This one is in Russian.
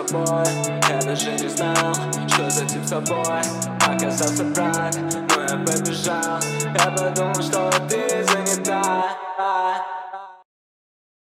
тобой. Я даже не знал, что за тип с тобой оказался брат, но я побежал. Я подумал, что